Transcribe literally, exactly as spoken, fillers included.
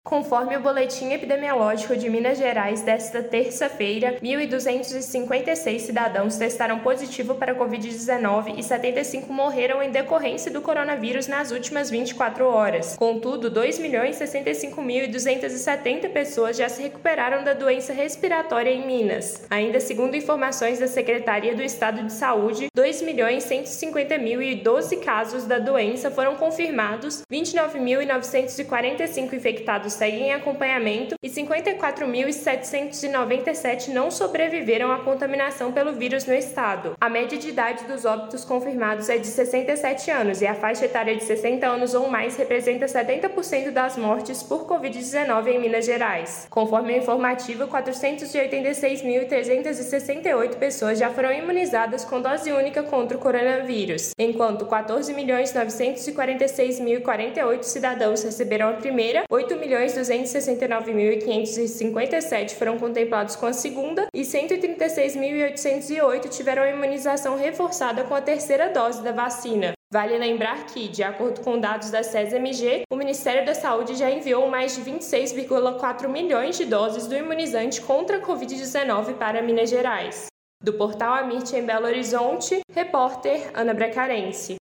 Conforme o boletim epidemiológico de Minas Gerais desta terça-feira, mil duzentos e cinquenta e seis cidadãos testaram positivo para a covid dezenove e setenta e cinco morreram em decorrência do coronavírus nas últimas vinte e quatro horas. Contudo, dois milhões sessenta e cinco mil duzentas e setenta pessoas já se recuperaram da doença respiratória em Minas. Ainda segundo informações da Secretaria do Estado de Saúde, dois milhões cento e cinquenta mil e doze casos da doença foram confirmados, vinte e nove mil novecentos e quarenta e cinco infectados seguem em acompanhamento e cinquenta e quatro mil setecentos e noventa e sete não sobreviveram à contaminação pelo vírus no estado. A média de idade dos óbitos confirmados é de sessenta e sete anos e a faixa etária de sessenta anos ou mais representa setenta por cento das mortes por covid dezenove em Minas Gerais. Conforme o informativo, quatrocentos e oitenta e seis mil trezentas e sessenta e oito pessoas já foram imunizadas com dose única contra o coronavírus, enquanto quatorze milhões novecentos e quarenta e seis mil e quarenta e oito cidadãos receberam a primeira, oito milhões duzentos e sessenta e nove mil quinhentos e cinquenta e sete foram contemplados com a segunda e cento e trinta e seis mil oitocentos e oito tiveram a imunização reforçada com a terceira dose da vacina. Vale lembrar que, de acordo com dados da SES-M G, o Ministério da Saúde já enviou mais de vinte e seis vírgula quatro milhões de doses do imunizante contra a covid dezenove para Minas Gerais. Do portal Amirte em Belo Horizonte, repórter Ana Bracarense.